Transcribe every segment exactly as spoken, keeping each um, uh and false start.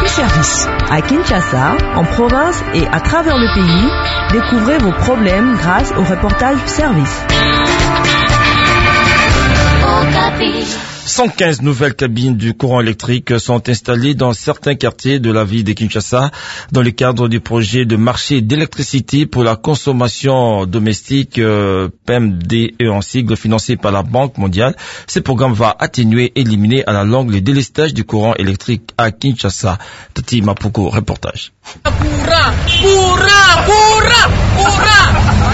même service. À Kinshasa, en province et à travers le pays, découvrez vos problèmes grâce au reportage service. cent quinze nouvelles cabines du courant électrique sont installées dans certains quartiers de la ville de Kinshasa dans le cadre du projet de marché d'électricité pour la consommation domestique euh, P E M D E en sigle financé par la Banque mondiale. Ce programme va atténuer et éliminer à la longue le délestage du courant électrique à Kinshasa. Tati Mapuko, reportage. Pourra, pourra, pourra, pourra.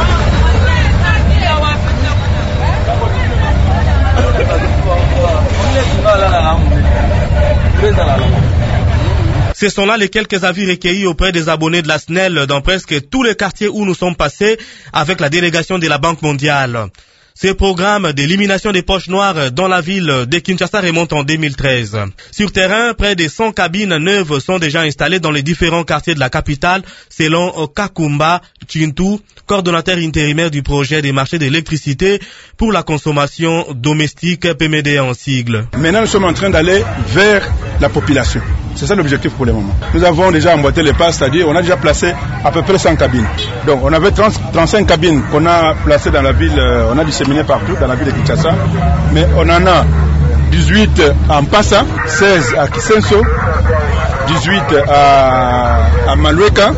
Ce sont là les quelques avis recueillis auprès des abonnés de la S N E L dans presque tous les quartiers où nous sommes passés avec la délégation de la Banque mondiale. Ce programme d'élimination des poches noires dans la ville de Kinshasa remonte en deux mille treize. Sur terrain, près de cent cabines neuves sont déjà installées dans les différents quartiers de la capitale, selon Kakumba Chintu, coordonnateur intérimaire du projet des marchés d'électricité pour la consommation domestique P M D en sigle. Maintenant, nous sommes en train d'aller vers la population. C'est ça l'objectif pour le moment. Nous avons déjà emboîté les pas, c'est-à-dire on a déjà placé à peu près cent cabines. Donc on avait trente, trente-cinq cabines qu'on a placées dans la ville, euh, on a disséminées partout dans la ville de Kinshasa, mais on en a dix-huit à Mpassa, seize à Kisenso, dix-huit à, à Malueka.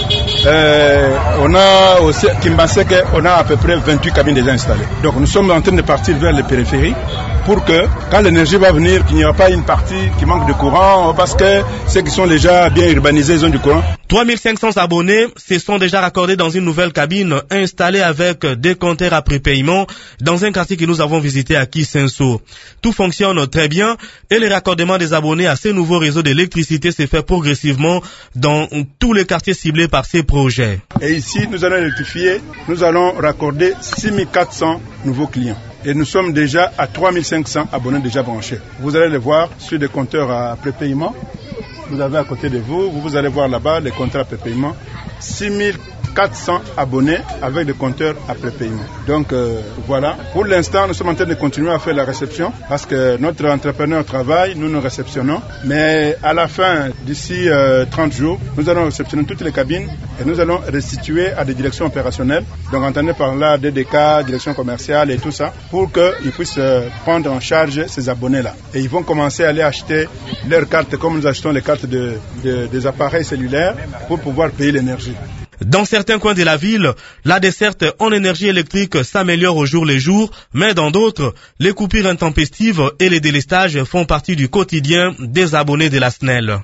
Euh, on a aussi Kimbaseke, on a à peu près vingt-huit cabines déjà installées. Donc nous sommes en train de partir vers les périphéries pour que quand l'énergie va venir, qu'il n'y aura pas une partie qui manque de courant, parce que ceux qui sont déjà bien urbanisés, ils ont du courant. trois mille cinq cents abonnés se sont déjà raccordés dans une nouvelle cabine installée avec des compteurs à prépaiement dans un quartier que nous avons visité à Kisenso. Tout fonctionne très bien et le raccordement des abonnés à ces nouveaux réseaux d'électricité s'est fait progressivement dans tous les quartiers ciblés par ces projets. Et ici, nous allons électrifier, nous allons raccorder six mille quatre cents nouveaux clients. Et nous sommes déjà à trois mille cinq cents abonnés déjà branchés. Vous allez les voir sur des compteurs à prépaiement. Vous avez à côté de vous, vous allez voir là-bas les compteurs à prépaiement. six mille quatre cents abonnés avec des compteurs à prépaiement. Donc euh, voilà, pour l'instant, nous sommes en train de continuer à faire la réception parce que notre entrepreneur travaille, nous nous réceptionnons. Mais à la fin, d'ici euh, trente jours, nous allons réceptionner toutes les cabines et nous allons restituer à des directions opérationnelles. Donc entendez par là D D K, direction commerciale et tout ça, pour qu'ils puissent euh, prendre en charge ces abonnés-là. Et ils vont commencer à aller acheter leurs cartes comme nous achetons les cartes de, de, des appareils cellulaires pour pouvoir payer l'énergie. Dans certains coins de la ville, la desserte en énergie électrique s'améliore au jour le jour, mais dans d'autres, les coupures intempestives et les délestages font partie du quotidien des abonnés de la S N E L.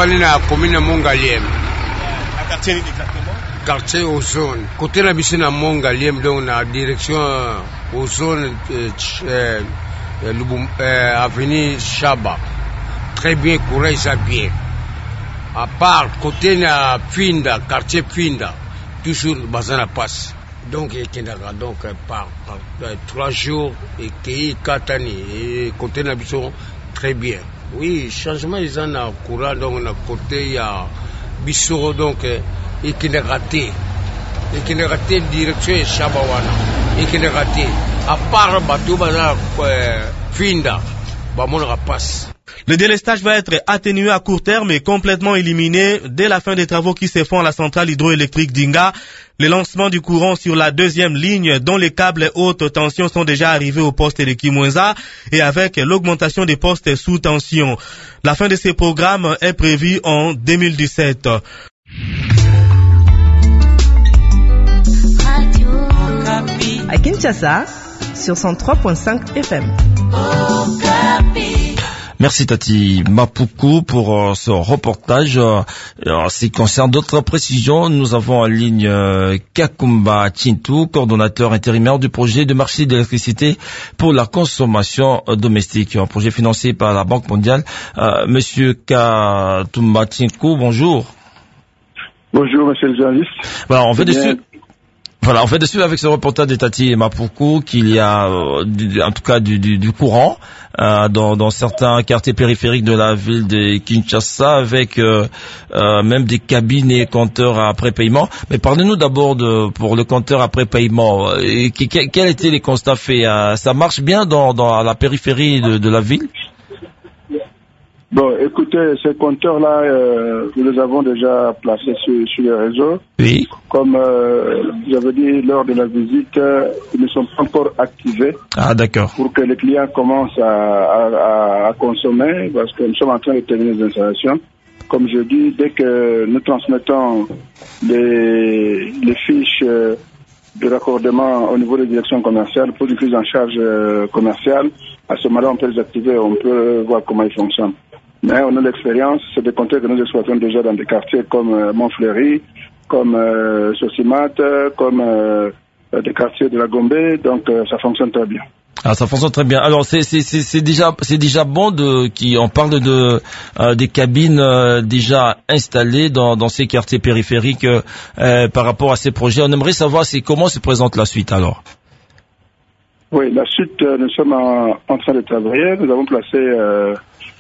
Quartier Ozone. Côté la mission à Mongaliem, donc on a direction Ozone, euh, euh, avenue Chaba. Très bien, courage, ça bien. À part côté na Pinda, quartier Pinda, toujours Bazana passe. Donc donc par, par trois jours et qui quatre années et côté na biso très bien. Oui, changement ils en a courant donc on a côté il y a biso donc et qui n'a raté et qui n'a raté direction Chabawana et qui n'a raté à part bateau Bazana Pinda, bah mon passe. Le délestage va être atténué à court terme et complètement éliminé dès la fin des travaux qui se font à la centrale hydroélectrique d'Inga. Le lancement du courant sur la deuxième ligne dont les câbles haute tension sont déjà arrivés au poste de Kimwenza et avec l'augmentation des postes sous tension. La fin de ces programmes est prévue en deux mille dix-sept. À Kinshasa, sur cent trois point cinq F M. Merci Tati Mapuku pour euh, ce reportage. Euh, en ce qui concerne d'autres précisions, nous avons en ligne euh, Kakumba Chintu, coordonnateur intérimaire du projet de marché d'électricité pour la consommation euh, domestique, un projet financé par la Banque mondiale. Euh, Monsieur Kakumba Chintu, bonjour. Bonjour, monsieur le journaliste. Voilà, on fait dessus. Voilà, on fait dessus avec ce reportage de Tati Mapuku qu'il y a, euh, du, en tout cas, du, du, du courant euh, dans, dans certains quartiers périphériques de la ville de Kinshasa, avec euh, euh, même des cabines et compteurs à prépaiement. Mais parlez-nous d'abord de pour le compteur à prépaiement. Et qui, quels étaient les constats faits? Ça marche bien dans, dans la périphérie de, de la ville? Bon, écoutez, ces compteurs-là, euh, nous les avons déjà placés sur, sur les réseaux. Oui. Comme euh, j'avais dit lors de la visite, euh, ils ne sont pas encore activés. Ah, d'accord. Pour que les clients commencent à, à, à consommer, parce que nous sommes en train de terminer les installations. Comme je dis, dès que nous transmettons les, les fiches euh, de raccordement au niveau des directions commerciales pour une prise en charge euh, commerciale, à ce moment-là, on peut les activer, on peut voir comment ils fonctionnent. Mais on a l'expérience, c'est des compteurs que nous exploitons déjà dans des quartiers comme euh, Montfleury, comme euh, Sosimat, comme euh, des quartiers de la Gombe, donc euh, ça fonctionne très bien. Ah, ça fonctionne très bien. Alors, c'est c'est c'est, c'est déjà c'est déjà bon de qui on parle de euh, des cabines euh, déjà installées dans dans ces quartiers périphériques euh, par rapport à ces projets. On aimerait savoir c'est comment se présente la suite alors. Oui, la suite, euh, nous sommes en, en train de travailler. Nous avons placé euh,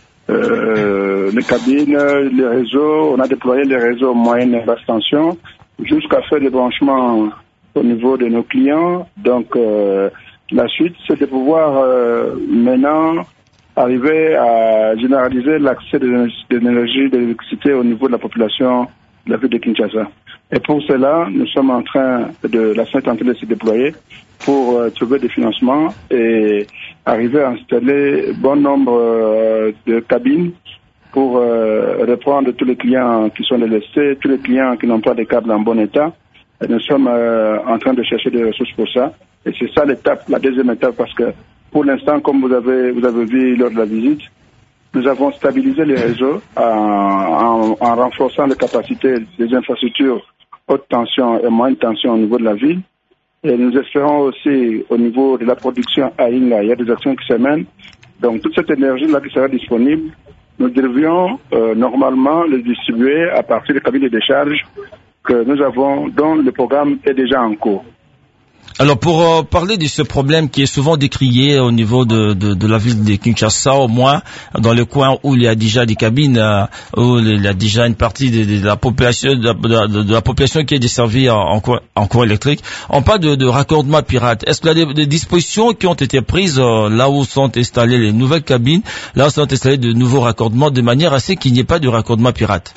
euh, les cabines, les réseaux. On a déployé les réseaux moyenne et basse tension jusqu'à faire des branchements au niveau de nos clients. Donc, euh, la suite, c'est de pouvoir euh, maintenant arriver à généraliser l'accès de l'énergie, de l'électricité au niveau de la population de la ville de Kinshasa. Et pour cela, nous sommes en train de, la S N E L est en train de se déployer pour euh, trouver des financements et arriver à installer bon nombre euh, de cabines pour euh, répondre à tous les clients qui sont délestés, tous les clients qui n'ont pas de câbles en bon état. Et nous sommes euh, en train de chercher des ressources pour ça. Et c'est ça l'étape, la deuxième étape, parce que pour l'instant, comme vous avez vous avez vu lors de la visite, nous avons stabilisé les réseaux en, en, en renforçant les capacités des infrastructures haute tension et moyenne tension au niveau de la ville. Et nous espérons aussi au niveau de la production à Inga, il y a des actions qui se mènent. Donc toute cette énergie-là qui sera disponible, nous devrions euh, normalement le distribuer à partir des cabines de décharge que nous avons, dont le programme est déjà en cours. Alors pour euh, parler de ce problème qui est souvent décrié au niveau de, de, de la ville de Kinshasa, au moins dans le coin où il y a déjà des cabines, euh, où il y a déjà une partie de, de la population de, de, de la population qui est desservie en, en, courant, en courant électrique, on parle de, de raccordement pirate. Est-ce qu'il y a des, des dispositions qui ont été prises euh, là où sont installées les nouvelles cabines, là où sont installés de nouveaux raccordements, de manière à ce qu'il n'y ait pas de raccordement pirate?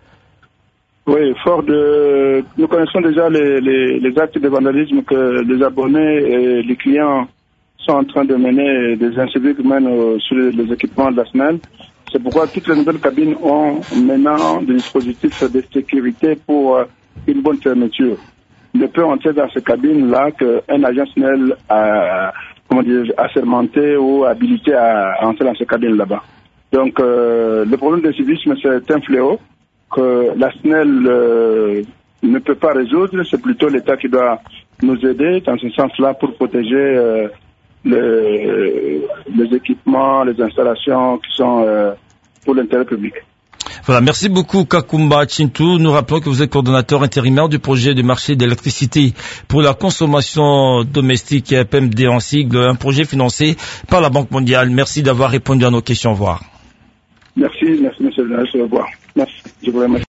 Oui, fort de... Nous connaissons déjà les, les, les actes de vandalisme que les abonnés et les clients sont en train de mener, des incidents qui mènent sur les équipements de la S N E L. C'est pourquoi toutes les nouvelles cabines ont maintenant des dispositifs de sécurité pour une bonne fermeture. Il ne peut entrer dans ces cabines-là qu'un agent S N E L a, comment dire, assermenté ou habilité à entrer dans ces cabines là-bas. Donc, euh, le problème de civisme, c'est un fléau que la S N E L euh, ne peut pas résoudre, c'est plutôt l'État qui doit nous aider dans ce sens-là pour protéger euh, les, les équipements, les installations qui sont euh, pour l'intérêt public. Voilà, merci beaucoup Kakumba Chintu. Nous rappelons que vous êtes coordonnateur intérimaire du projet de marché d'électricité pour la consommation domestique P M D en sigle, un projet financé par la Banque mondiale. Merci d'avoir répondu à nos questions. Au revoir. Merci, merci monsieur le journaliste. Au revoir. Merci. Je vous remercie.